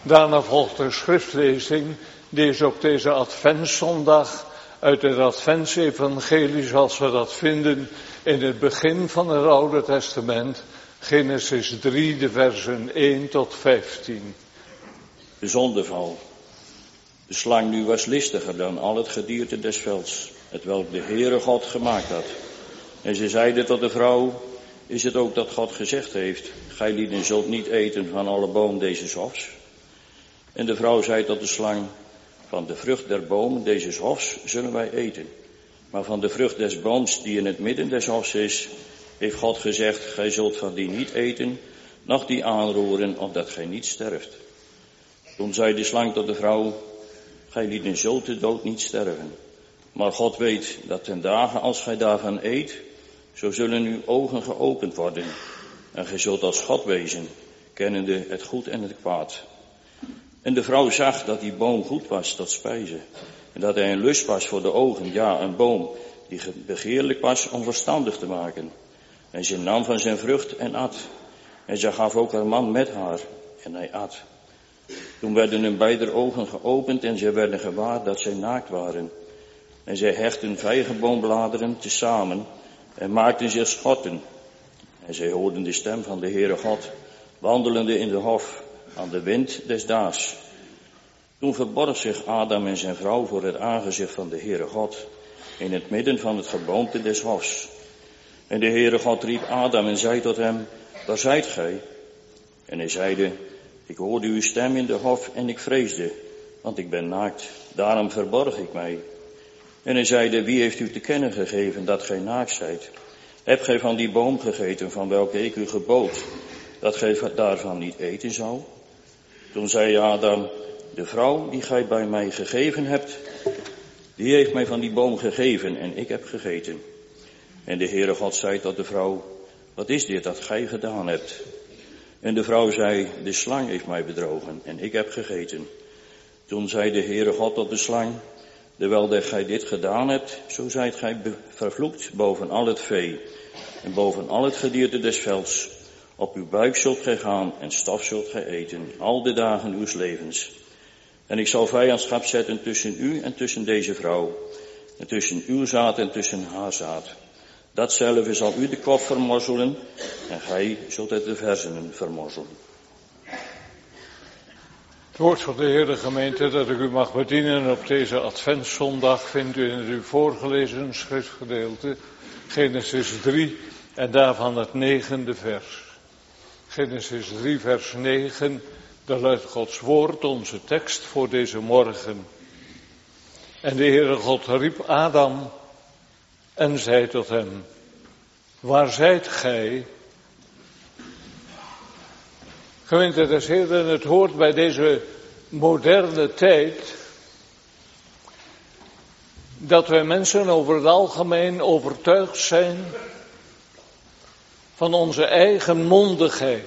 Daarna volgt de schriftlezing, die is op deze Adventszondag uit het Adventsevangelie zoals we dat vinden in het begin van het Oude Testament, Genesis 3, de versen 1 tot 15. De zondeval. De slang nu was listiger dan al het gedierte des velds, hetwelk de Heere God gemaakt had. En ze zeiden tot de vrouw, is het ook dat God gezegd heeft, gij lieden zult niet eten van alle boom deze hofs? En de vrouw zei tot de slang, van de vrucht der boom deze hofs zullen wij eten. Maar van de vrucht des booms die in het midden des hofs is, heeft God gezegd, gij zult van die niet eten, noch die aanroeren, opdat gij niet sterft. Toen zei de slang tot de vrouw, gij lieden zult de dood niet sterven. Maar God weet dat ten dagen als gij daarvan eet, zo zullen uw ogen geopend worden. En gij zult als God wezen, kennende het goed en het kwaad. En de vrouw zag dat die boom goed was tot spijze. En dat hij een lust was voor de ogen, ja, een boom die begeerlijk was om verstandig te maken. En ze nam van zijn vrucht en at. En zij gaf ook haar man met haar, en hij at. Toen werden hun beider ogen geopend en zij werden gewaar dat zij naakt waren. En zij hechten vijgenboombladeren tezamen en maakten zich schotten. En zij hoorden de stem van de Heere God, wandelende in de hof, aan de wind des daags. Toen verborg zich Adam en zijn vrouw voor het aangezicht van de Heere God, in het midden van het geboomte des hofs. En de Heere God riep Adam en zei tot hem, waar zijt gij? En hij zeide, ik hoorde uw stem in de hof en ik vreesde, want ik ben naakt, daarom verborg ik mij. En hij zeide, wie heeft u te kennen gegeven dat gij naakt zijt? Hebt gij van die boom gegeten van welke ik u gebood, dat gij daarvan niet eten zou? Toen zei Adam, de vrouw die gij bij mij gegeven hebt, die heeft mij van die boom gegeven en ik heb gegeten. En de Heere God zei tot de vrouw, wat is dit dat gij gedaan hebt? En de vrouw zei, de slang heeft mij bedrogen en ik heb gegeten. Toen zei de Heere God tot de slang, terwijl dat gij dit gedaan hebt, zo zijt gij vervloekt boven al het vee en boven al het gedierte des velds. Op uw buik zult gij gaan en stof zult gij eten, al de dagen uws levens. En ik zal vijandschap zetten tussen u en tussen deze vrouw, en tussen uw zaad en tussen haar zaad. Datzelfde zal u de kop vermorzelen en gij zult het de verzenen vermorzelen. Het woord van de Heere gemeente dat ik u mag bedienen op deze Adventszondag vindt u in het u voorgelezen schriftgedeelte, Genesis 3 en daarvan het 9e vers. Genesis 3 vers 9, daar luidt Gods woord, onze tekst voor deze morgen. En de Heere God riep Adam en zei tot hem, waar zijt gij? Gemeente des Heeren, het hoort bij deze moderne tijd dat wij mensen over het algemeen overtuigd zijn van onze eigen mondigheid.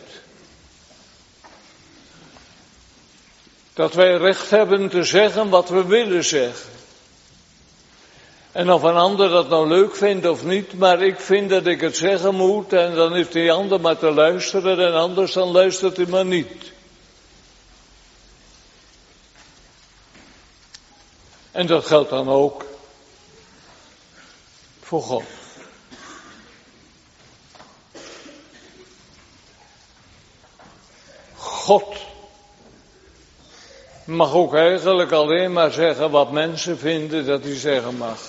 Dat wij recht hebben te zeggen wat we willen zeggen. En of een ander dat nou leuk vindt of niet, maar ik vind dat ik het zeggen moet en dan heeft die ander maar te luisteren en anders dan luistert hij maar niet. En dat geldt dan ook voor God. God mag ook eigenlijk alleen maar zeggen wat mensen vinden dat hij zeggen mag.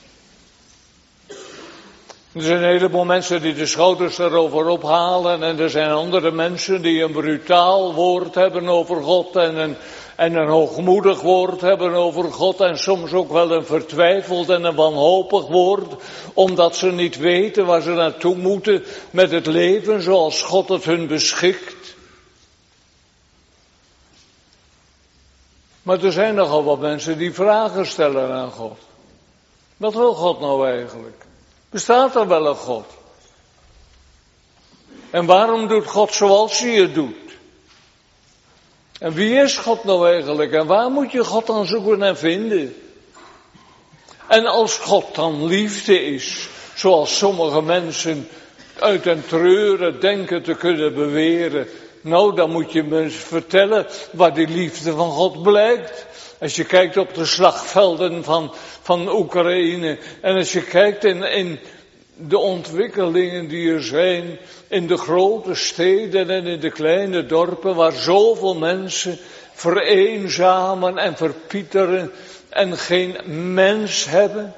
Er zijn een heleboel mensen die de schouders erover ophalen en er zijn andere mensen die een brutaal woord hebben over God en een hoogmoedig woord hebben over God en soms ook wel een vertwijfeld en een wanhopig woord, omdat ze niet weten waar ze naartoe moeten met het leven zoals God het hun beschikt. Maar er zijn nogal wat mensen die vragen stellen aan God. Wat wil God nou eigenlijk? Bestaat er wel een God? En waarom doet God zoals hij het doet? En wie is God nou eigenlijk? En waar moet je God dan zoeken en vinden? En als God dan liefde is, zoals sommige mensen uit den treuren denken te kunnen beweren, Nou, dan moet je me eens vertellen waar die liefde van God blijkt. Als je kijkt op de slagvelden van Oekraïne. En als je kijkt in de ontwikkelingen die er zijn. In de grote steden en in de kleine dorpen. Waar zoveel mensen vereenzamen en verpieteren. En geen mens hebben.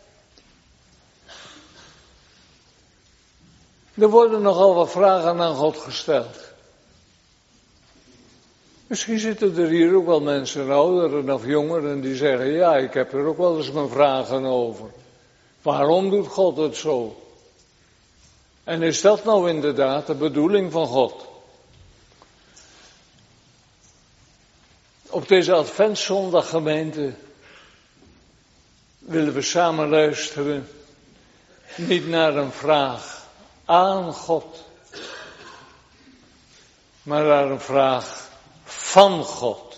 Er worden nogal wat vragen aan God gesteld. Misschien zitten er hier ook wel mensen, ouderen of jongeren, die zeggen, ja, ik heb er ook wel eens mijn vragen over. Waarom doet God het zo? En is dat nou inderdaad de bedoeling van God? Op deze Adventszondag, gemeente, willen we samen luisteren, niet naar een vraag aan God, maar naar een vraag van God.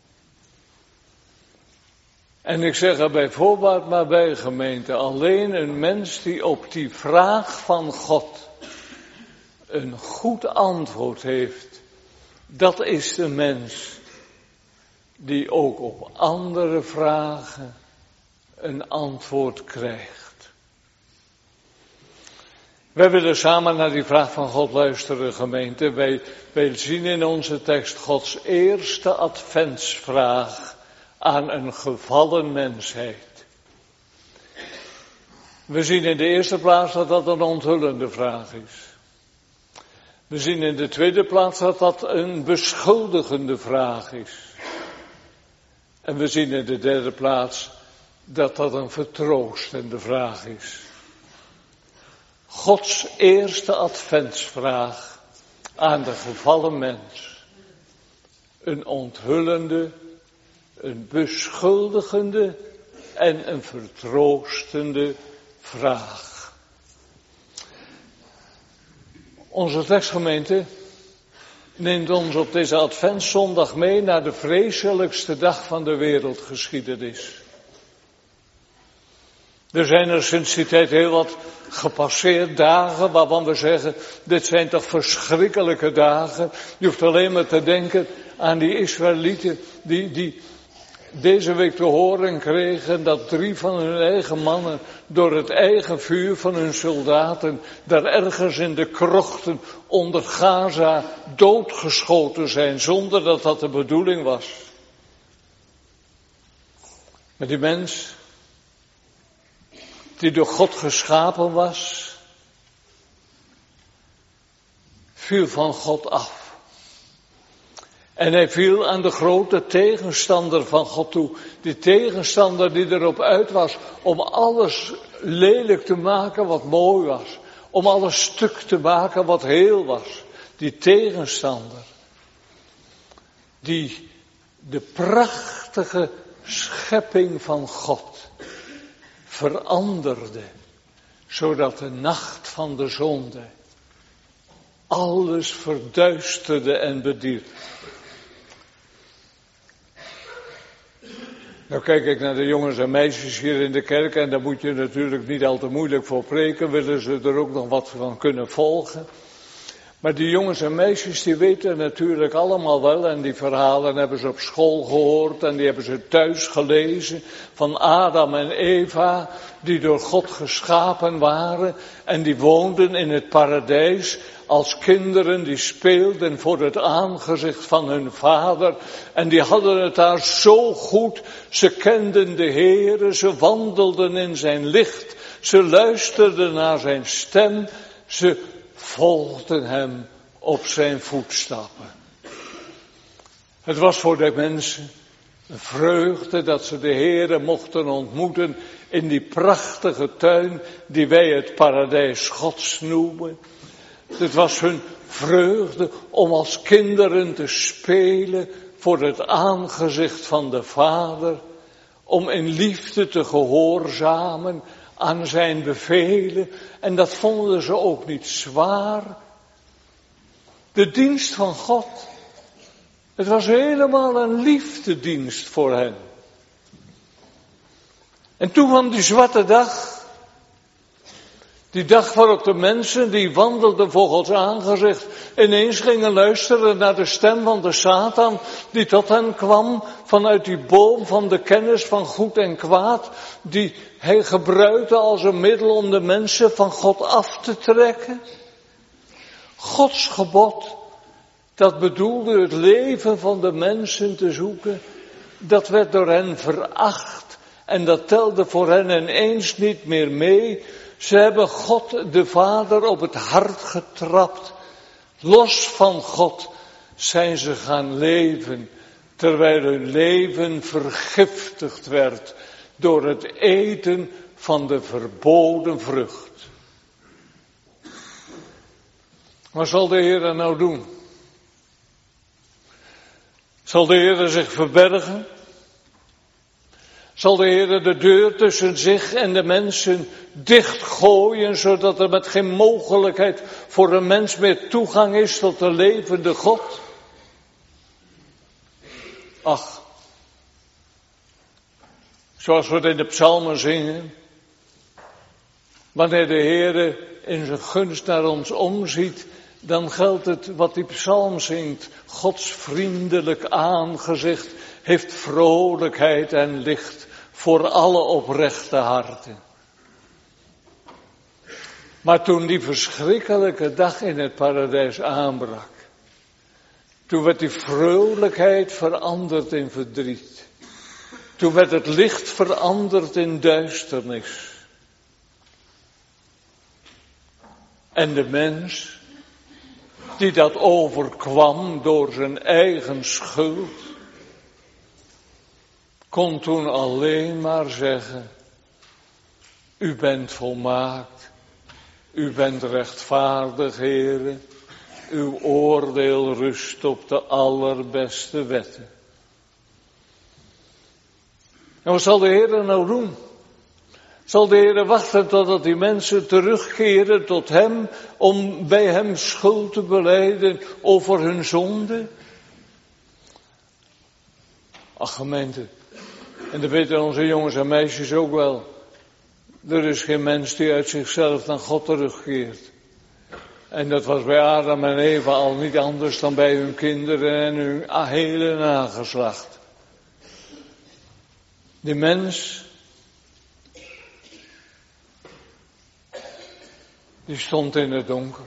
En ik zeg er bij voorbaat maar bij, gemeente, alleen een mens die op die vraag van God een goed antwoord heeft, dat is de mens die ook op andere vragen een antwoord krijgt. Wij willen samen naar die vraag van God luisteren, gemeente. Wij zien in onze tekst Gods eerste adventsvraag aan een gevallen mensheid. We zien in de eerste plaats dat dat een onthullende vraag is. We zien in de tweede plaats dat dat een beschuldigende vraag is. En we zien in de derde plaats dat dat een vertroostende vraag is. Gods eerste adventsvraag aan de gevallen mens. Een onthullende, een beschuldigende en een vertroostende vraag. Onze tekstgemeente neemt ons op deze Adventszondag mee naar de vreselijkste dag van de wereldgeschiedenis. Er zijn er sinds die tijd heel wat gepasseerd dagen waarvan we zeggen, dit zijn toch verschrikkelijke dagen. Je hoeft alleen maar te denken aan die Israëlieten die deze week te horen kregen dat 3 van hun eigen mannen door het eigen vuur van hun soldaten daar ergens in de krochten onder Gaza doodgeschoten zijn zonder dat dat de bedoeling was. Maar die mens die door God geschapen was, viel van God af. En hij viel aan de grote tegenstander van God toe. Die tegenstander die erop uit was om alles lelijk te maken wat mooi was. Om alles stuk te maken wat heel was. Die tegenstander. Die de prachtige schepping van God veranderde. Zodat de nacht van de zonde alles verduisterde en bedierf. Nou kijk ik naar de jongens en meisjes hier in de kerk en daar moet je natuurlijk niet al te moeilijk voor preken, willen ze er ook nog wat van kunnen volgen. Maar die jongens en meisjes die weten natuurlijk allemaal wel en die verhalen hebben ze op school gehoord en die hebben ze thuis gelezen van Adam en Eva die door God geschapen waren en die woonden in het paradijs als kinderen die speelden voor het aangezicht van hun vader en die hadden het daar zo goed, ze kenden de Heere, ze wandelden in zijn licht, ze luisterden naar zijn stem, ze volgden hem op zijn voetstappen. Het was voor de mensen een vreugde dat ze de Heere mochten ontmoeten in die prachtige tuin die wij het paradijs Gods noemen. Het was hun vreugde om als kinderen te spelen voor het aangezicht van de Vader, om in liefde te gehoorzamen aan zijn bevelen. En dat vonden ze ook niet zwaar. De dienst van God, het was helemaal een liefdedienst voor hen. En toen kwam die zwarte dag, Die dag waarop de mensen die wandelden voor Gods aangezicht ineens gingen luisteren naar de stem van de Satan die tot hen kwam vanuit die boom van de kennis van goed en kwaad, die hij gebruikte als een middel om de mensen van God af te trekken. Gods gebod, dat bedoelde het leven van de mensen te zoeken, dat werd door hen veracht en dat telde voor hen ineens niet meer mee. Ze hebben God de Vader op het hart getrapt. Los van God zijn ze gaan leven, terwijl hun leven vergiftigd werd door het eten van de verboden vrucht. Wat zal de Heer nou doen? Zal de Heer zich verbergen? Zal de Heer de deur tussen zich en de mensen dichtgooien, zodat er met geen mogelijkheid voor een mens meer toegang is tot de levende God? Ach, zoals we het in de psalmen zingen, wanneer de Heer in zijn gunst naar ons omziet, dan geldt het wat die psalm zingt. Gods vriendelijk aangezicht heeft vrolijkheid en licht voor alle oprechte harten. Maar toen die verschrikkelijke dag in het paradijs aanbrak, toen werd die vrolijkheid veranderd in verdriet. Toen werd het licht veranderd in duisternis. En de mens, die dat overkwam door zijn eigen schuld, kon toen alleen maar zeggen: u bent volmaakt, u bent rechtvaardig, Heere, uw oordeel rust op de allerbeste wetten. En wat zal de Heer nou doen? Zal de Heer wachten totdat die mensen terugkeren tot hem, om bij hem schuld te belijden over hun zonde? Ach, gemeente, en dat weten onze jongens en meisjes ook wel. Er is geen mens die uit zichzelf naar God terugkeert. En dat was bij Adam en Eva al niet anders dan bij hun kinderen en hun hele nageslacht. Die mens, die stond in het donker.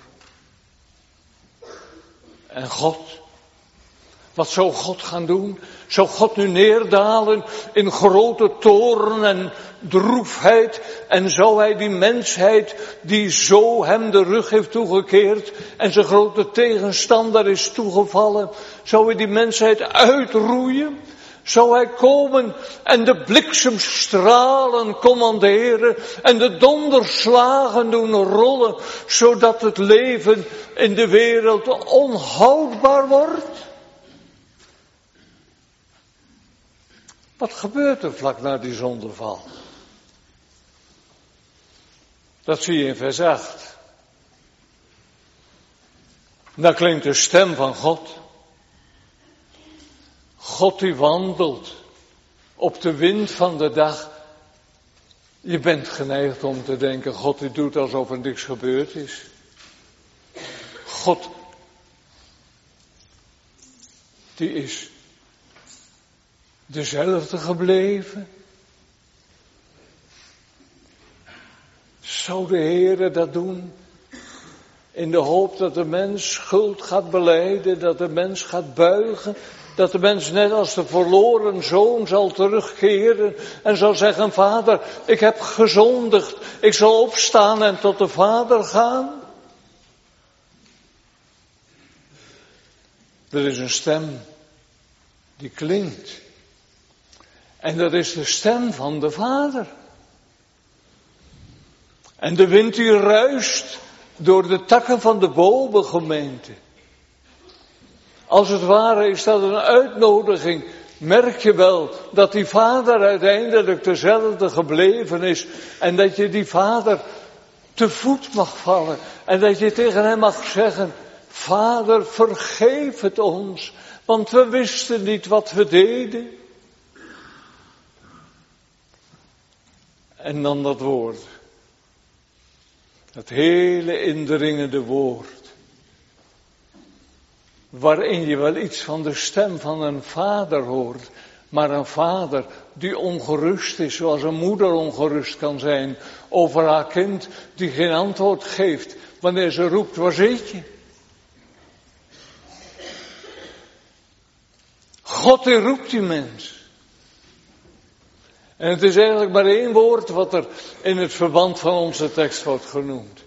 En God, wat zou God gaan doen? Zou God nu neerdalen in grote toorn en droefheid? En zou hij die mensheid die zo hem de rug heeft toegekeerd en zijn grote tegenstander is toegevallen, zou hij die mensheid uitroeien? Zou hij komen en de bliksemstralen commanderen en de donderslagen doen rollen, zodat het leven in de wereld onhoudbaar wordt? Wat gebeurt er vlak na die zondeval? Dat zie je in vers 8. Dan klinkt de stem van God. God die wandelt op de wind van de dag. Je bent geneigd om te denken, God die doet alsof er niks gebeurd is. God die is dezelfde gebleven. Zou de Heere dat doen? In de hoop dat de mens schuld gaat belijden, dat de mens gaat buigen, dat de mens net als de verloren zoon zal terugkeren en zal zeggen: Vader, ik heb gezondigd, ik zal opstaan en tot de Vader gaan. Er is een stem die klinkt. En dat is de stem van de Vader. En de wind die ruist door de takken van de bomen, gemeente. Als het ware is dat een uitnodiging. Merk je wel dat die Vader uiteindelijk dezelfde gebleven is. En dat je die Vader te voet mag vallen. En dat je tegen hem mag zeggen: Vader, vergeef het ons. Want we wisten niet wat we deden. En dan dat woord. Dat hele indringende woord. Waarin je wel iets van de stem van een vader hoort. Maar een vader die ongerust is, zoals een moeder ongerust kan zijn over haar kind, die geen antwoord geeft wanneer ze roept, waar zit je? God die roept die mens. En het is eigenlijk maar één woord wat er in het verband van onze tekst wordt genoemd.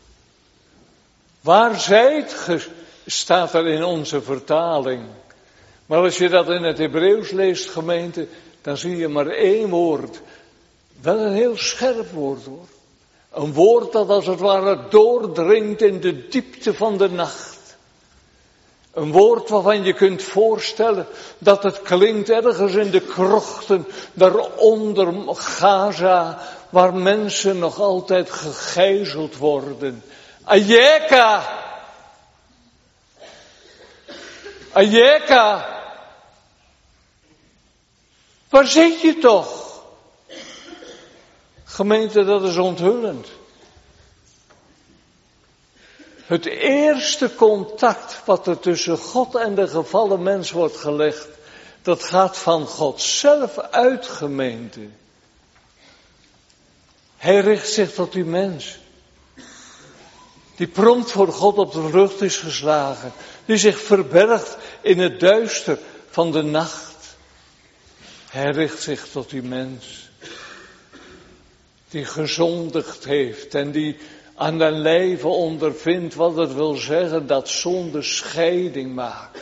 Waar zijt ge, staat er in onze vertaling. Maar als je dat in het Hebreeuws leest, gemeente, dan zie je maar één woord. Wel een heel scherp woord hoor. Een woord dat als het ware doordringt in de diepte van de nacht. Een woord waarvan je kunt voorstellen dat het klinkt ergens in de krochten daaronder Gaza, waar mensen nog altijd gegijzeld worden. Ayeka! Ayeka! Waar zit je toch? Gemeente, dat is onthullend. Het eerste contact wat er tussen God en de gevallen mens wordt gelegd, dat gaat van God zelf uit, gemeente. Hij richt zich tot die mens. Die prompt voor God op de rug is geslagen. Die zich verbergt in het duister van de nacht. Hij richt zich tot die mens. Die gezondigd heeft en die aan den lijve ondervindt wat het wil zeggen dat zonde scheiding maakt.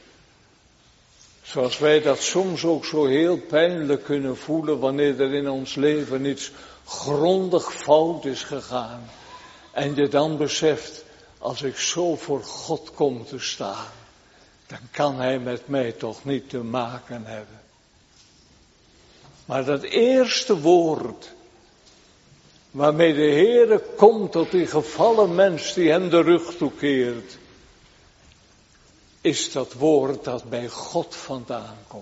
Zoals wij dat soms ook zo heel pijnlijk kunnen voelen wanneer er in ons leven iets grondig fout is gegaan. En je dan beseft, als ik zo voor God kom te staan, dan kan Hij met mij toch niet te maken hebben. Maar dat eerste woord waarmee de Heere komt tot die gevallen mens die hem de rug toekeert, is dat woord dat bij God vandaan komt.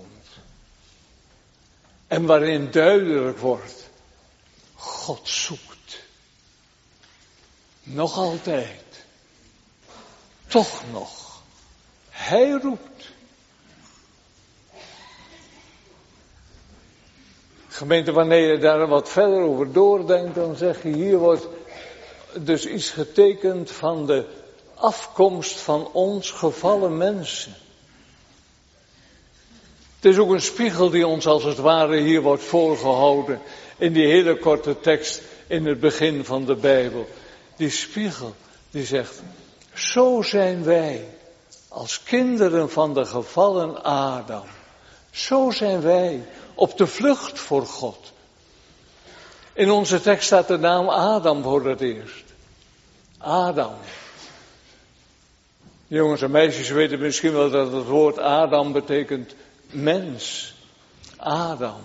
En waarin duidelijk wordt, God zoekt. Nog altijd. Toch nog. Hij roept. Gemeente, wanneer je daar wat verder over doordenkt, dan zeg je, hier wordt dus iets getekend van de afkomst van ons gevallen mensen. Het is ook een spiegel die ons als het ware hier wordt voorgehouden in die hele korte tekst in het begin van de Bijbel. Die spiegel die zegt, zo zijn wij als kinderen van de gevallen Adam. Zo zijn wij op de vlucht voor God. In onze tekst staat de naam Adam voor het eerst. Adam. Jongens en meisjes weten misschien wel dat het woord Adam betekent mens. Adam.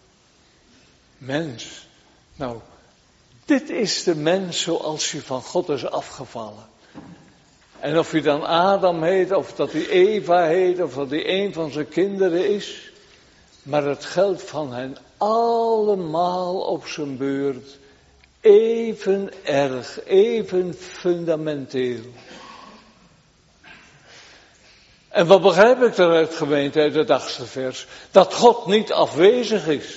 Mens. Nou, dit is de mens zoals hij van God is afgevallen. En of hij dan Adam heet, of dat hij Eva heet, of dat hij een van zijn kinderen is. Maar het geldt van hen allemaal op zijn beurt even erg, even fundamenteel. En wat begrijp ik eruit, gemeente, uit het 8e vers? Dat God niet afwezig is.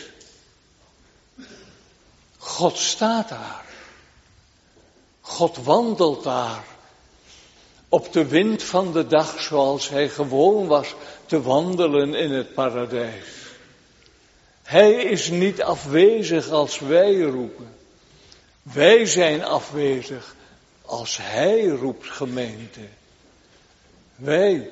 God staat daar. God wandelt daar. Op de wind van de dag zoals hij gewoon was te wandelen in het paradijs. Hij is niet afwezig als wij roepen. Wij zijn afwezig als hij roept, gemeente. Wij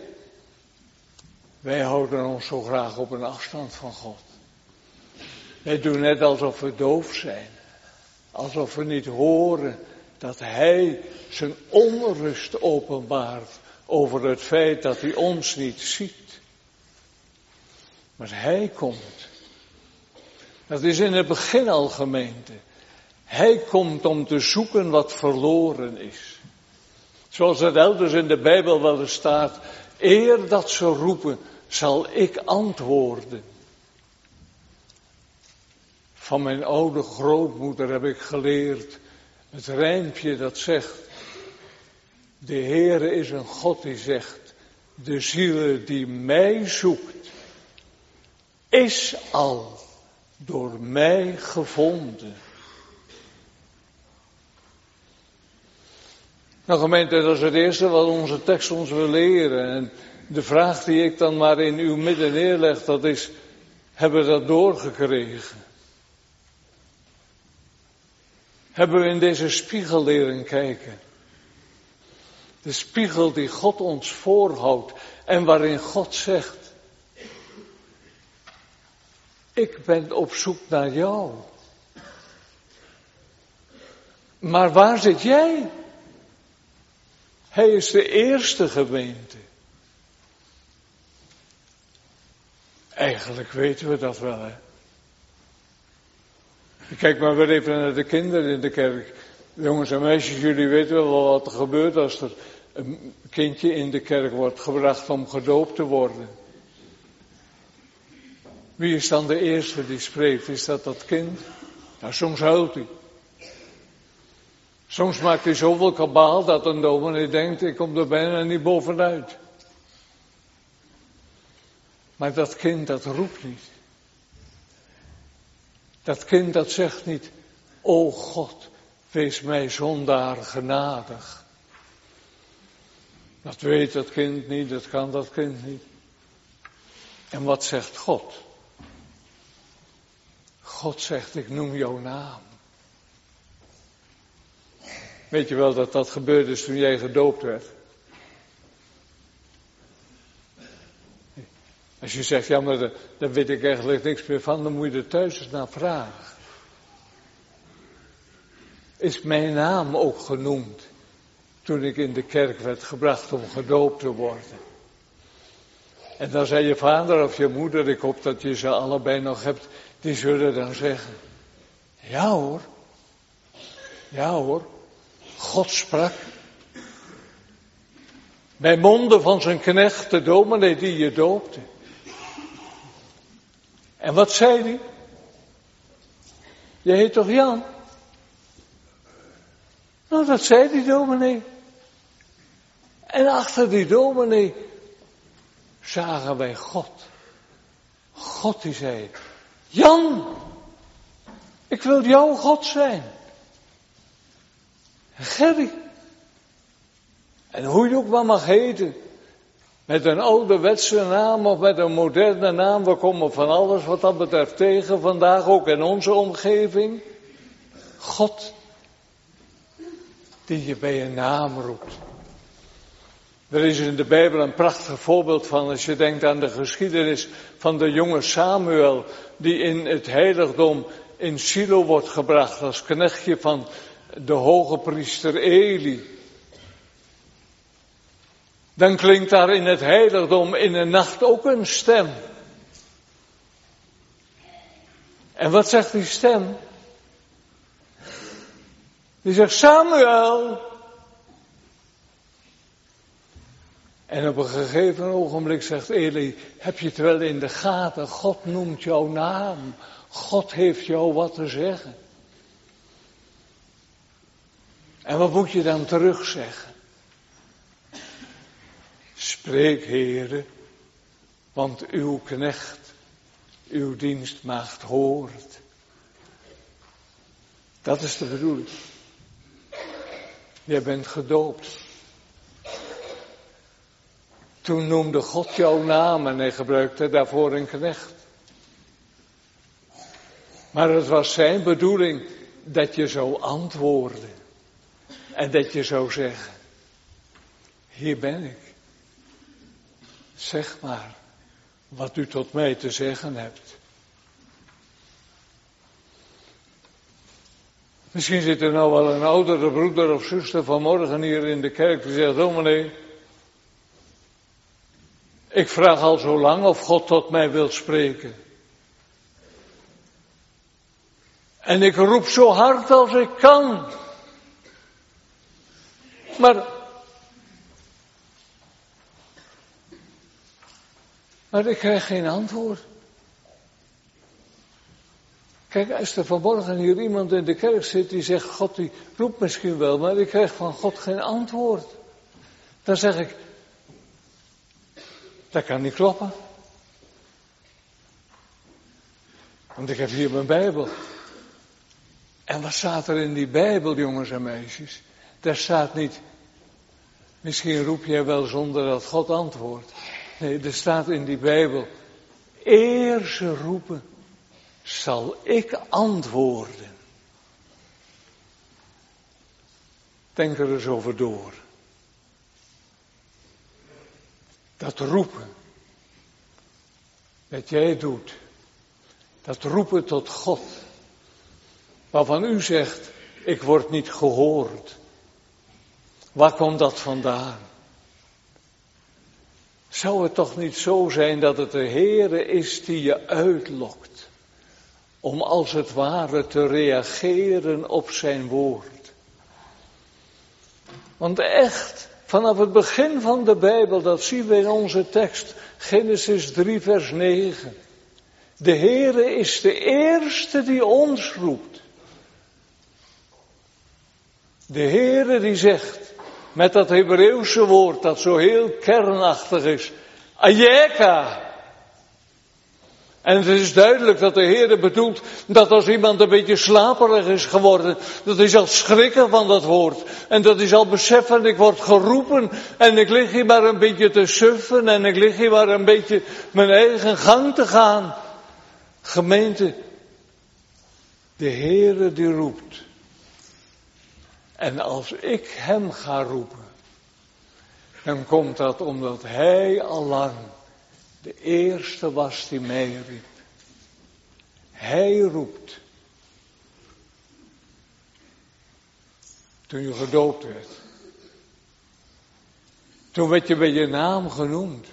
houden ons zo graag op een afstand van God. Wij doen net alsof we doof zijn. Alsof we niet horen dat hij zijn onrust openbaart over het feit dat hij ons niet ziet. Maar hij komt. Dat is in het begin al, gemeente. Hij komt om te zoeken wat verloren is. Zoals het elders in de Bijbel wel eens staat. Eer dat ze roepen, zal ik antwoorden. Van mijn oude grootmoeder heb ik geleerd. Het rijmpje dat zegt, de Heere is een God die zegt, de ziel die mij zoekt, is al door mij gevonden. Nou gemeente, dat is het eerste wat onze tekst ons wil leren. En de vraag die ik dan maar in uw midden neerleg, dat is, hebben we dat doorgekregen? Hebben we in deze spiegel leren kijken? De spiegel die God ons voorhoudt en waarin God zegt, ik ben op zoek naar jou. Maar waar zit jij? Hij is de eerste gemeente. Eigenlijk weten we dat wel, hè. Kijk maar weer even naar de kinderen in de kerk. Jongens en meisjes, jullie weten wel wat er gebeurt als er een kindje in de kerk wordt gebracht om gedoopt te worden. Wie is dan de eerste die spreekt? Is dat kind? Nou, soms huilt hij. Soms maakt hij zoveel kabaal dat een dominee denkt, ik kom er bijna niet bovenuit. Maar dat kind dat roept niet. Dat kind dat zegt niet, o God, wees mij zondaar genadig. Dat weet dat kind niet, dat kan dat kind niet. En wat zegt God? God zegt, ik noem jouw naam. Weet je wel dat dat gebeurde is toen jij gedoopt werd? Als je zegt, ja maar daar weet ik eigenlijk niks meer van, dan moet je er thuis eens naar vragen. Is mijn naam ook genoemd toen ik in de kerk werd gebracht om gedoopt te worden? En dan zei je vader of je moeder, ik hoop dat je ze allebei nog hebt, die zullen dan zeggen, ja hoor, God sprak. Bij monden van zijn knecht, de dominee die je doopte. En wat zei hij? Je heet toch Jan? Nou, dat zei die dominee. En achter die dominee zagen wij God. God die zei, Jan, ik wil jouw God zijn. En Gerry. En hoe je ook maar mag heten. Met een ouderwetse naam of met een moderne naam. We komen van alles wat dat betreft tegen vandaag, ook in onze omgeving. God, die je bij je naam roept. Er is in de Bijbel een prachtig voorbeeld van, als je denkt aan de geschiedenis van de jonge Samuel, die in het heiligdom in Silo wordt gebracht als knechtje van de hoge priester Eli. Dan klinkt daar in het heiligdom in de nacht ook een stem. En wat zegt die stem? Die zegt, Samuel. En op een gegeven ogenblik zegt Eli, heb je het wel in de gaten? God noemt jouw naam. God heeft jou wat te zeggen. En wat moet je dan terug zeggen? Spreek, Heere, want uw knecht, uw dienstmaagd hoort. Dat is de bedoeling. Jij bent gedoopt. Toen noemde God jouw naam en hij gebruikte daarvoor een knecht. Maar het was zijn bedoeling dat je zou antwoorden. En dat je zou zeggen, hier ben ik. Zeg maar wat u tot mij te zeggen hebt. Misschien zit er nou wel een oudere broeder of zuster vanmorgen hier in de kerk die zegt, dominee, ik vraag al zo lang of God tot mij wil spreken. En ik roep zo hard als ik kan. Maar ik krijg geen antwoord. Kijk, als er vanmorgen hier iemand in de kerk zit die zegt, God die roept misschien wel, maar ik krijg van God geen antwoord. Dan zeg ik, dat kan niet kloppen. Want ik heb hier mijn Bijbel. En wat staat er in die Bijbel, jongens en meisjes? Daar staat niet, misschien roep jij wel zonder dat God antwoordt. Nee, er staat in die Bijbel, eer ze roepen, zal ik antwoorden. Denk er eens over door. Dat roepen, dat jij doet, dat roepen tot God, waarvan u zegt, ik word niet gehoord. Waar komt dat vandaan? Zou het toch niet zo zijn dat het de Heere is die je uitlokt, om als het ware te reageren op zijn woord? Want echt, vanaf het begin van de Bijbel, dat zien we in onze tekst, Genesis 3 vers 9. De Heere is de eerste die ons roept. De Heere die zegt, met dat Hebreeuwse woord dat zo heel kernachtig is, Ayeka. En het is duidelijk dat de Heere bedoelt dat als iemand een beetje slaperig is geworden, dat hij zal schrikken van dat woord. En dat hij zal beseffen, ik word geroepen en ik lig hier maar een beetje te suffen en ik lig hier maar een beetje mijn eigen gang te gaan. Gemeente, de Heere die roept. En als ik hem ga roepen, dan komt dat omdat hij allang de eerste was die mij riep. Hij roept. Toen je gedoopt werd. Toen werd je bij je naam genoemd.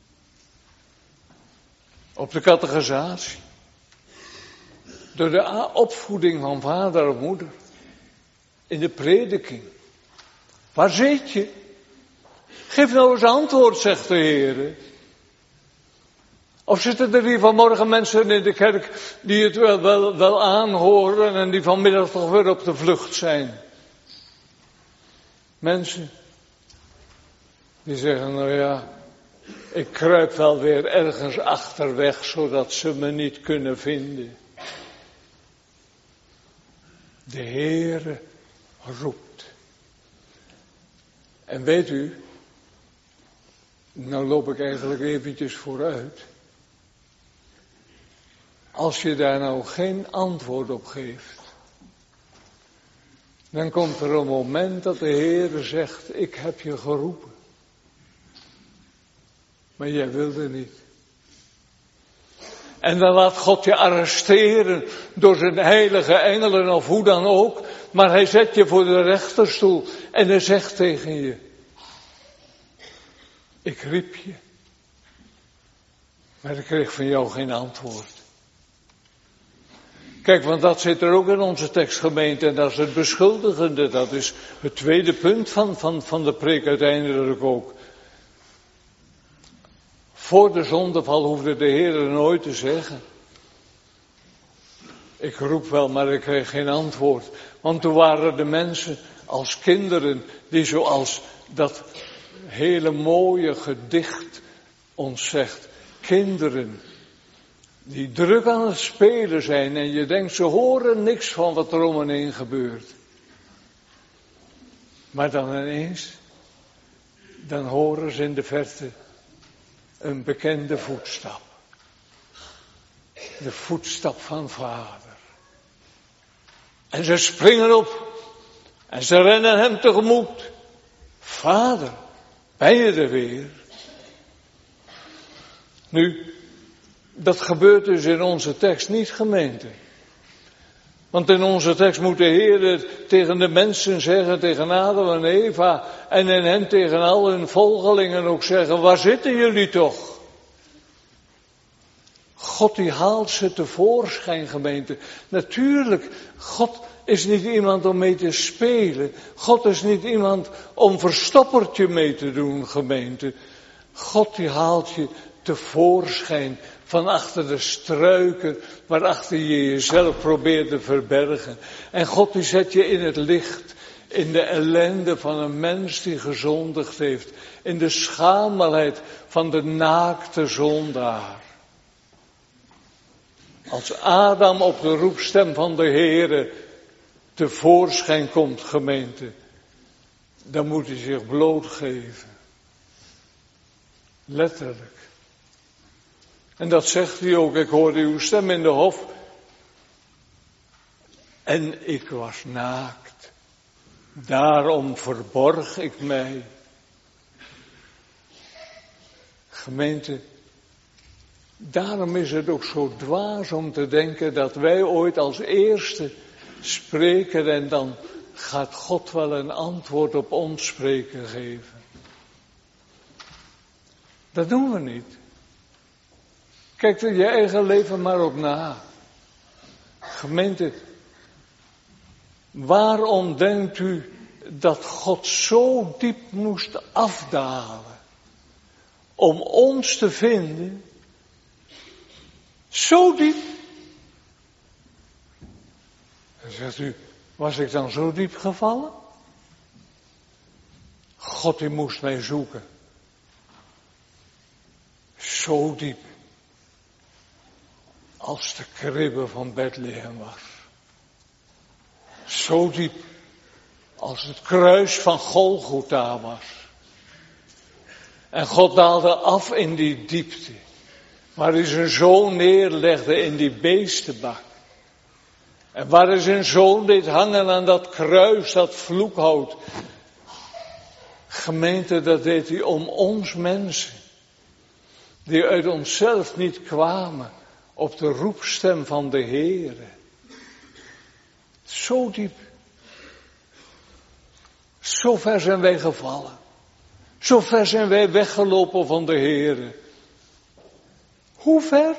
Op de catechisatie. Door de opvoeding van vader en moeder. In de prediking. Waar zit je? Geef nou eens antwoord, zegt de Heer. Of zitten er hier vanmorgen mensen in de kerk die het wel aanhoren en die vanmiddag toch weer op de vlucht zijn? Mensen die zeggen, nou ja, ik kruip wel weer ergens achterweg zodat ze me niet kunnen vinden. De Heere roept. En weet u, nou loop ik eigenlijk eventjes vooruit. Als je daar nou geen antwoord op geeft, dan komt er een moment dat de Heere zegt, ik heb je geroepen. Maar jij wilde niet. En dan laat God je arresteren door zijn heilige engelen of hoe dan ook. Maar hij zet je voor de rechterstoel en hij zegt tegen je, ik riep je. Maar ik kreeg van jou geen antwoord. Kijk, want dat zit er ook in onze tekstgemeente en dat is het beschuldigende. Dat is het tweede punt van de preek uiteindelijk ook. Voor de zondeval hoefde de Heer nooit te zeggen. Ik roep wel, maar ik kreeg geen antwoord. Want toen waren de mensen als kinderen die zoals dat hele mooie gedicht ons zegt. Kinderen die druk aan het spelen zijn en je denkt ze horen niks van wat er om hen heen gebeurt. Maar dan ineens, dan horen ze in de verte een bekende voetstap. De voetstap van vader. En ze springen op en ze rennen hem tegemoet. Vader, ben je er weer? Nu, dat gebeurt dus in onze tekst niet, gemeente. Want in onze tekst moet de Heer tegen de mensen zeggen, tegen Adam en Eva en in hen tegen al hun volgelingen ook zeggen, waar zitten jullie toch? God die haalt ze tevoorschijn, gemeente. Natuurlijk, God is niet iemand om mee te spelen. God is niet iemand om verstoppertje mee te doen, gemeente. God die haalt je tevoorschijn van achter de struiken waarachter je jezelf probeert te verbergen. En God die zet je in het licht, in de ellende van een mens die gezondigd heeft, in de schamelheid van de naakte zondaar. Als Adam op de roepstem van de Heere tevoorschijn komt, gemeente, dan moet hij zich blootgeven. Letterlijk. En dat zegt hij ook, ik hoorde uw stem in de hof en ik was naakt. Daarom verborg ik mij. Gemeente, daarom is het ook zo dwaas om te denken dat wij ooit als eerste spreken en dan gaat God wel een antwoord op ons spreken geven. Dat doen we niet. Kijk er je eigen leven maar op na. Gemeente, waarom denkt u dat God zo diep moest afdalen om ons te vinden? Zo diep. Dan zegt u, was ik dan zo diep gevallen? God die moest mij zoeken. Zo diep. Als de kribbe van Bethlehem was. Zo diep. Als het kruis van Golgotha was. En God daalde af in die diepte. Waar hij zijn zoon neerlegde in die beestenbak. En waar hij zijn zoon deed hangen aan dat kruis, dat vloekhout. Gemeente, dat deed hij om ons mensen. Die uit onszelf niet kwamen. Op de roepstem van de Heere. Zo diep. Zo ver zijn wij gevallen. Zo ver zijn wij weggelopen van de Heere. Hoe ver?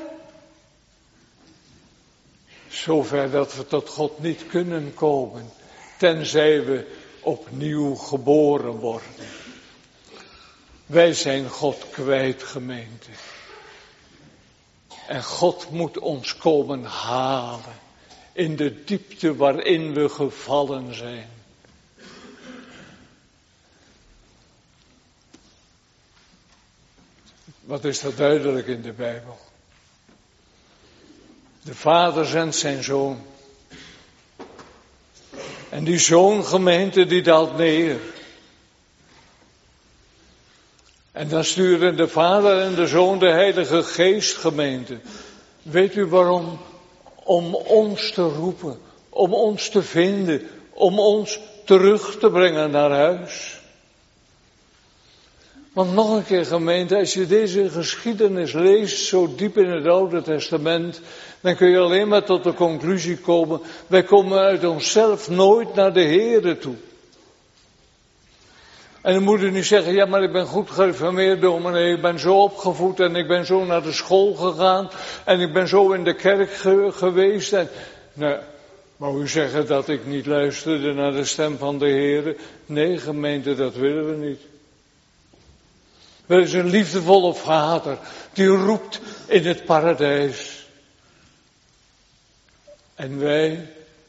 Zo ver dat we tot God niet kunnen komen. Tenzij we opnieuw geboren worden. Wij zijn God kwijt, gemeente. En God moet ons komen halen. In de diepte waarin we gevallen zijn. Wat is dat duidelijk in de Bijbel? De vader zendt zijn zoon. En die zoon, gemeente, die daalt neer. En dan sturen de vader en de zoon de Heilige Geest, gemeente. Weet u waarom? Om ons te roepen, om ons te vinden, om ons terug te brengen naar huis. Want nog een keer, gemeente, als je deze geschiedenis leest, zo diep in het Oude Testament, dan kun je alleen maar tot de conclusie komen, wij komen uit onszelf nooit naar de Heere toe. En dan moet u niet zeggen, ja, maar ik ben goed gereformeerd, dominee, ik ben zo opgevoed en ik ben zo naar de school gegaan en ik ben zo in de kerk geweest. En, nou, wou u zeggen dat ik niet luisterde naar de stem van de Heere? Nee, gemeente, dat willen we niet. Er is een liefdevolle vader die roept in het paradijs. En wij,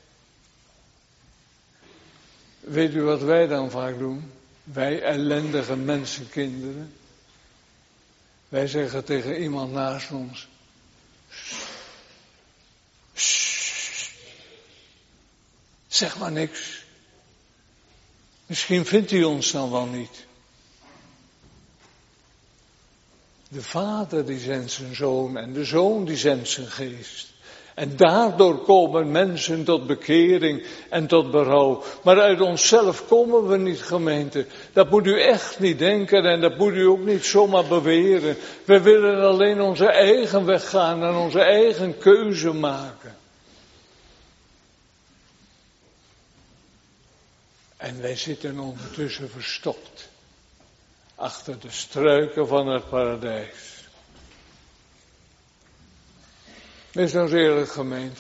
weet u wat wij dan vaak doen? Wij ellendige mensenkinderen. Wij zeggen tegen iemand naast ons. Zeg maar niks. Misschien vindt hij ons dan wel niet. De vader die zendt zijn zoon en de zoon die zendt zijn geest. En daardoor komen mensen tot bekering en tot berouw. Maar uit onszelf komen we niet, gemeente. Dat moet u echt niet denken en dat moet u ook niet zomaar beweren. We willen alleen onze eigen weg gaan en onze eigen keuze maken. En wij zitten ondertussen verstopt. Achter de struiken van het paradijs. Wees nou eens eerlijk, gemeente.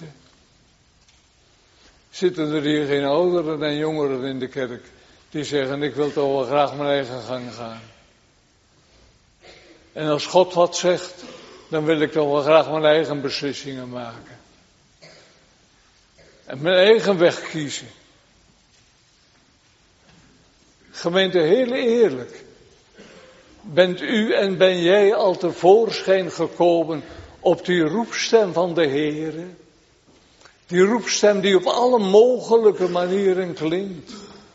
Zitten er hier geen ouderen en jongeren in de kerk die zeggen, ik wil toch wel graag mijn eigen gang gaan. En als God wat zegt, dan wil ik toch wel graag mijn eigen beslissingen maken. En mijn eigen weg kiezen. Gemeente, heel eerlijk. Bent u en ben jij al tevoorschijn gekomen op die roepstem van de Heere? Die roepstem die op alle mogelijke manieren klinkt.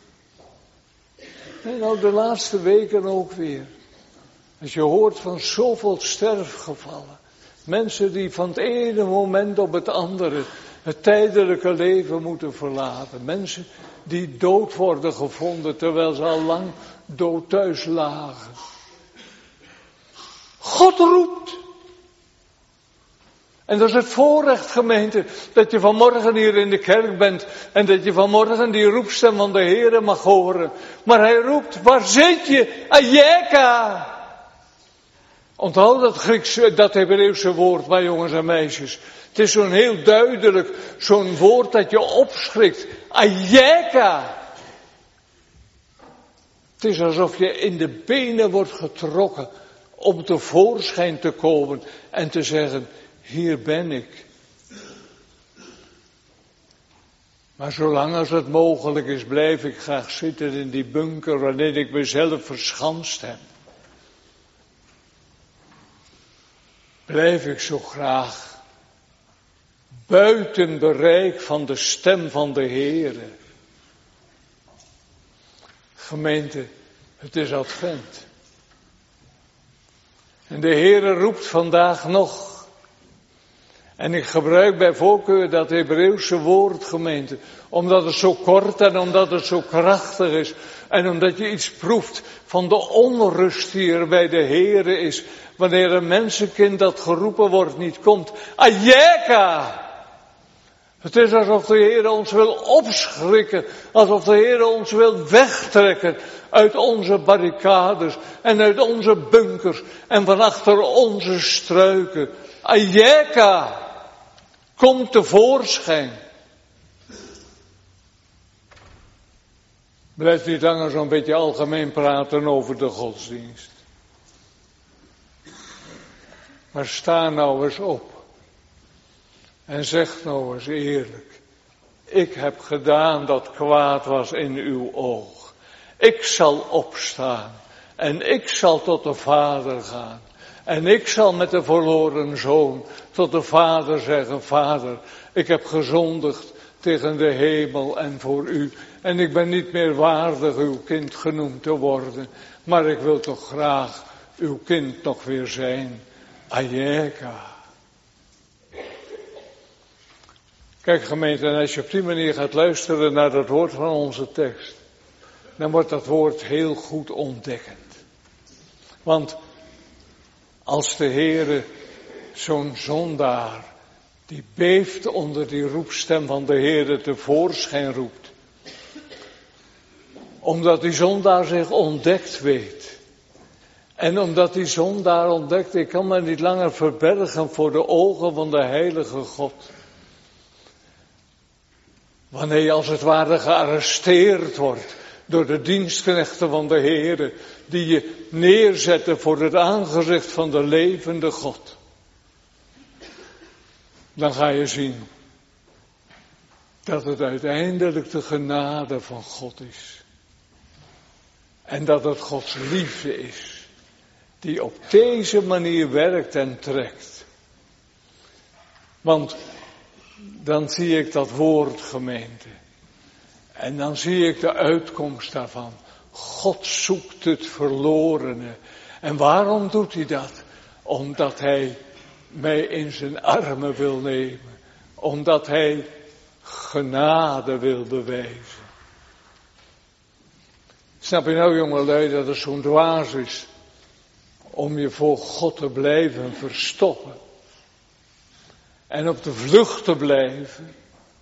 En nou de laatste weken ook weer. Als je hoort van zoveel sterfgevallen. Mensen die van het ene moment op het andere het tijdelijke leven moeten verlaten. Mensen die dood worden gevonden terwijl ze al lang dood thuis lagen. God roept. En dat is het voorrecht, gemeente, dat je vanmorgen hier in de kerk bent en dat je vanmorgen die roepstem van de Heere mag horen. Maar hij roept, waar zit je? Ayeka! Onthoud dat Griekse, dat Hebreeuwse woord, maar jongens en meisjes. Het is zo'n heel duidelijk, zo'n woord dat je opschrikt. Ayeka! Het is alsof je in de benen wordt getrokken om tevoorschijn te komen en te zeggen, hier ben ik. Maar zolang als het mogelijk is, blijf ik graag zitten in die bunker waarin ik mezelf verschanst heb. Blijf ik zo graag buiten bereik van de stem van de Heere. Gemeente, het is Advent. En de Heere roept vandaag nog. En ik gebruik bij voorkeur dat Hebreeuwse woord, gemeente, omdat het zo kort en omdat het zo krachtig is. En omdat je iets proeft van de onrust die er bij de Heere is. Wanneer een mensenkind dat geroepen wordt niet komt. Ayeka! Het is alsof de Heere ons wil opschrikken. Alsof de Heere ons wil wegtrekken uit onze barricades en uit onze bunkers en van achter onze struiken. Ayeka! Kom tevoorschijn. Blijf niet langer zo'n beetje algemeen praten over de godsdienst. Maar sta nou eens op. En zeg nou eens eerlijk. Ik heb gedaan dat kwaad was in uw oog. Ik zal opstaan. En ik zal tot de Vader gaan. En ik zal met de verloren zoon tot de Vader zeggen, Vader, ik heb gezondigd tegen de hemel en voor u. En ik ben niet meer waardig uw kind genoemd te worden. Maar ik wil toch graag uw kind nog weer zijn. Ayeka. Kijk gemeente, en als je op die manier gaat luisteren naar dat woord van onze tekst, dan wordt dat woord heel goed ontdekkend. Want als de Heere zo'n zondaar, die beeft onder die roepstem van de Heere tevoorschijn roept, omdat die zondaar zich ontdekt weet. En omdat die zondaar ontdekt, ik kan me niet langer verbergen voor de ogen van de heilige God. Wanneer je als het ware gearresteerd wordt door de dienstknechten van de Heere, die je neerzetten voor het aangezicht van de levende God. Dan ga je zien dat het uiteindelijk de genade van God is. En dat het Gods liefde is, die op deze manier werkt en trekt. Want dan zie ik dat woord, gemeente. En dan zie ik de uitkomst daarvan. God zoekt het verlorene. En waarom doet hij dat? Omdat hij mij in zijn armen wil nemen. Omdat hij genade wil bewijzen. Snap je nou, jongelui, dat het zo'n dwaas is om je voor God te blijven verstoppen. En op de vlucht te blijven.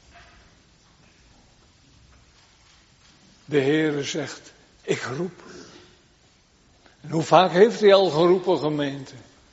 De Heere zegt, ik roep. En hoe vaak heeft hij al geroepen, gemeente?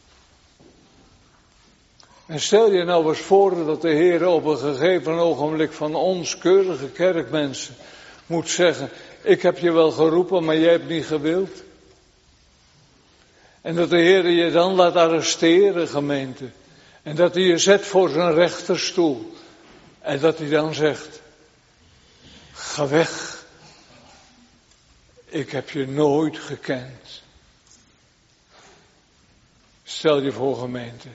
En stel je nou eens voor dat de Heere op een gegeven ogenblik van ons keurige kerkmensen moet zeggen, ik heb je wel geroepen, maar jij hebt niet gewild. En dat de Heer je dan laat arresteren, gemeente. En dat hij je zet voor zijn rechterstoel. En dat hij dan zegt, ga weg. Ik heb je nooit gekend. Stel je voor, gemeente.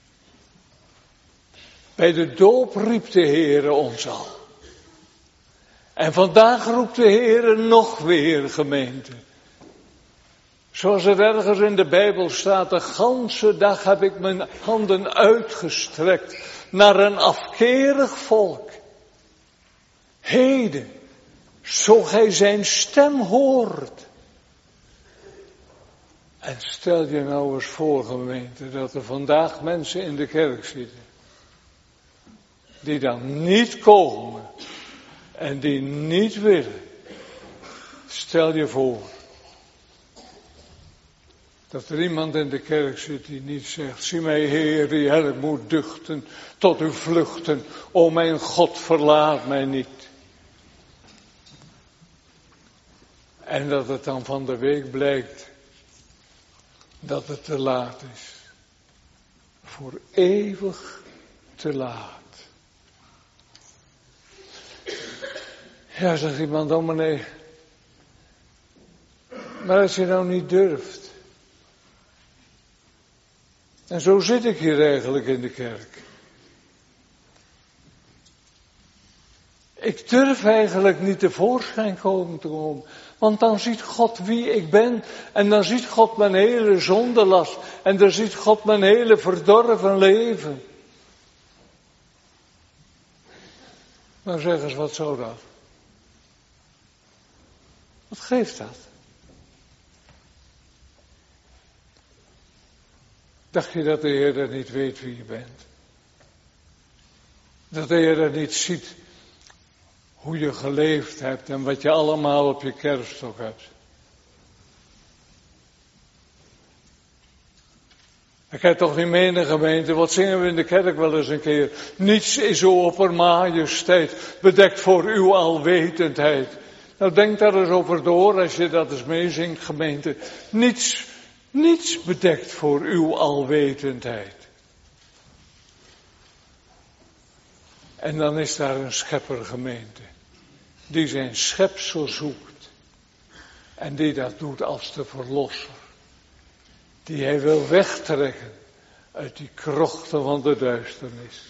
Bij de doop riep de Heer ons al. En vandaag roept de Heer nog weer, gemeente. Zoals er ergens in de Bijbel staat, de ganse dag heb ik mijn handen uitgestrekt naar een afkerig volk. Heden, zo gij zijn stem hoort. En stel je nou eens voor, gemeente, dat er vandaag mensen in de kerk zitten. Die dan niet komen. En die niet willen. Stel je voor. Dat er iemand in de kerk zit die niet zegt, zie mij Heer, die help moet duchten, tot u vluchten. O mijn God, verlaat mij niet. En dat het dan van de week blijkt dat het te laat is. Voor eeuwig te laat. Ja, zegt iemand, oh meneer. Maar als je nou niet durft. En zo zit ik hier eigenlijk in de kerk. Ik durf eigenlijk niet tevoorschijn te komen. Want dan ziet God wie ik ben. En dan ziet God mijn hele zondelast. En dan ziet God mijn hele verdorven leven. Nou zeg eens, wat zou dat? Wat geeft dat? Dacht je dat de Heer dat niet weet wie je bent? Dat de Heer dat niet ziet hoe je geleefd hebt en wat je allemaal op je kerststok hebt? Ik heb toch niet menen, gemeente, wat zingen we in de kerk wel eens een keer? Niets is zo oppermajesteit, bedekt voor uw alwetendheid. Nou, denk daar eens over door als je dat eens meezingt, gemeente. Niets bedekt voor uw alwetendheid. En dan is daar een schepper, gemeente, die zijn schepsel zoekt. En die dat doet als de verlosser. Die hij wil wegtrekken uit die krochten van de duisternis.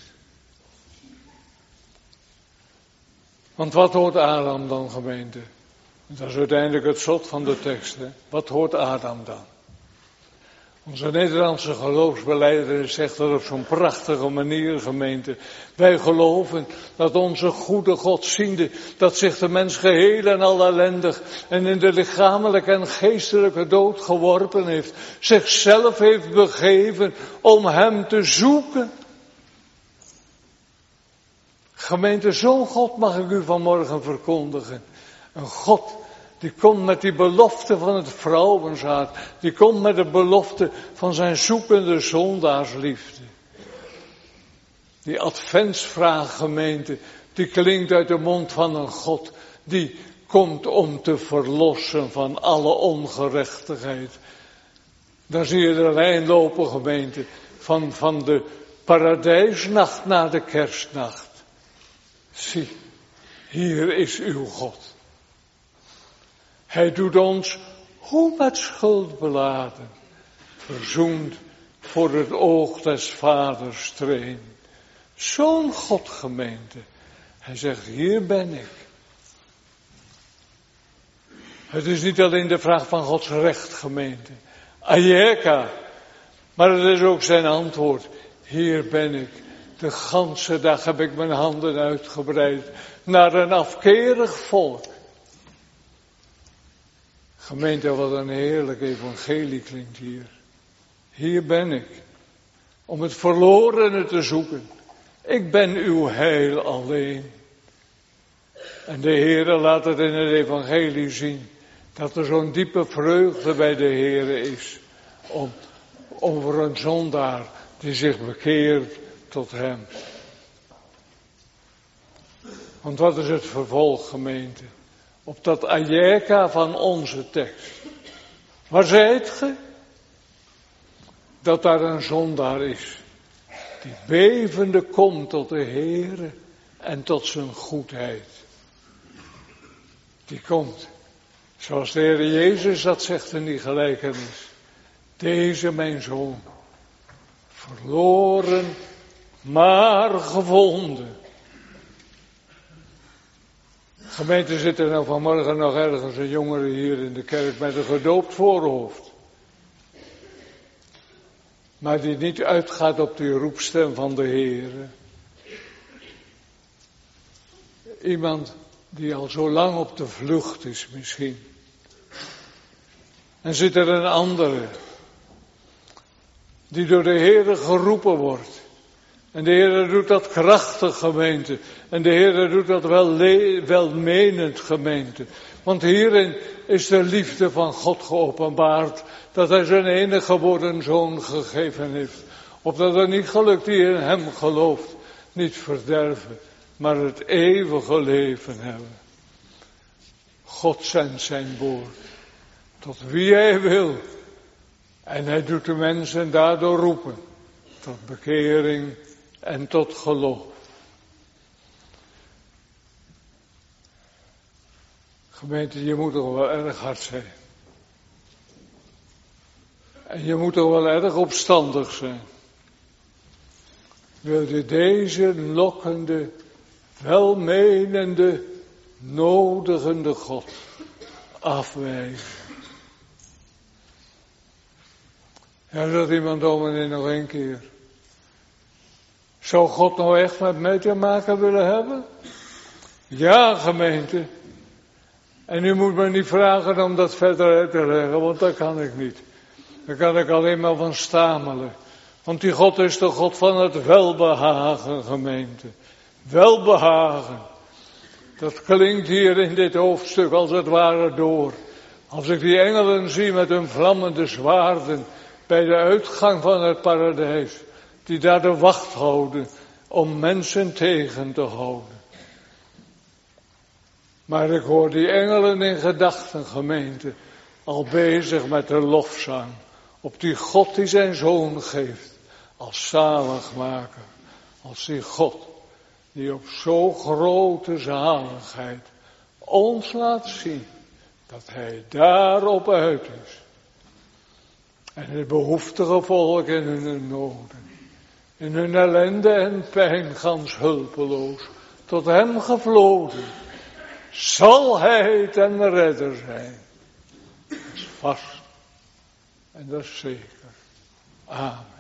Want wat hoort Adam dan, gemeente? Dat is uiteindelijk het slot van de tekst. Hè? Wat hoort Adam dan? Onze Nederlandse geloofsbelijdenis zegt dat op zo'n prachtige manier, gemeente. Wij geloven dat onze goede God ziende, dat zich de mens geheel en al ellendig en in de lichamelijke en geestelijke dood geworpen heeft. Zichzelf heeft begeven om hem te zoeken. Gemeente, zo'n God mag ik u vanmorgen verkondigen. Een God die komt met die belofte van het vrouwenzaad. Die komt met de belofte van zijn zoekende zondaarsliefde. Die adventsvraag, gemeente, die klinkt uit de mond van een God die komt om te verlossen van alle ongerechtigheid. Dan zie je de lijn lopen, gemeente, van de paradijsnacht naar de kerstnacht. Zie, hier is uw God. Hij doet ons, hoe met schuld beladen, verzoend voor het oog des vaders treen. Zo'n God, gemeente. Hij zegt, hier ben ik. Het is niet alleen de vraag van Gods recht, gemeente. Ayeka. Maar het is ook zijn antwoord. Hier ben ik. De ganse dag heb ik mijn handen uitgebreid naar een afkerig volk. Gemeente, wat een heerlijk evangelie klinkt hier. Hier ben ik, om het verlorene te zoeken. Ik ben uw heil alleen. En de Heere laat het in het evangelie zien, dat er zo'n diepe vreugde bij de Heere is, over een zondaar die zich bekeert tot hem. Want wat is het vervolg, gemeente? Op dat Ayeka van onze tekst. Waar zijt ge? dat daar een zondaar is, die bevende komt tot de Heere en tot zijn goedheid. Die komt, zoals de Heer Jezus dat zegt in die gelijkenis. Deze mijn zoon, verloren, maar gevonden. Gemeente, zit er nou vanmorgen nog ergens een jongere hier in de kerk met een gedoopt voorhoofd. Maar die niet uitgaat op die roepstem van de Heere. Iemand die al zo lang op de vlucht is misschien. En zit er een andere, die door de Heere geroepen wordt. En de Heere doet dat krachtig, gemeente. En de Heere doet dat welmenend, gemeente. Want hierin is de liefde van God geopenbaard. Dat hij zijn enige geboren zoon gegeven heeft. Opdat er niet gelukt die in hem gelooft, niet verderven, maar het eeuwige leven hebben. God zendt zijn woord tot wie hij wil. En hij doet de mensen daardoor roepen tot bekering en tot geloof. Gemeente, je moet toch wel erg hard zijn. En je moet toch wel erg opstandig zijn. Wil je deze lokkende, welmenende, nodigende God afwijzen? Ja, dat iemand dominee nog een keer. Zou God nou echt met mij te maken willen hebben? Ja, gemeente. En u moet me niet vragen om dat verder uit te leggen, want dat kan ik niet. Daar kan ik alleen maar van stamelen. Want die God is de God van het welbehagen, gemeente. Welbehagen. Dat klinkt hier in dit hoofdstuk als het ware door. Als ik die engelen zie met hun vlammende zwaarden bij de uitgang van het paradijs. Die daar de wacht houden om mensen tegen te houden. Maar ik hoor die engelen in gedachten, gemeente, al bezig met de lofzang. Op die God die zijn zoon geeft, als zaligmaker. Als die God die op zo grote zaligheid ons laat zien dat hij daarop uit is. En het behoeftige volk in hun noden, in hun ellende en pijn gans hulpeloos, tot hem gevloden, zal hij ten redder zijn. Dat is vast en dat is zeker. Amen.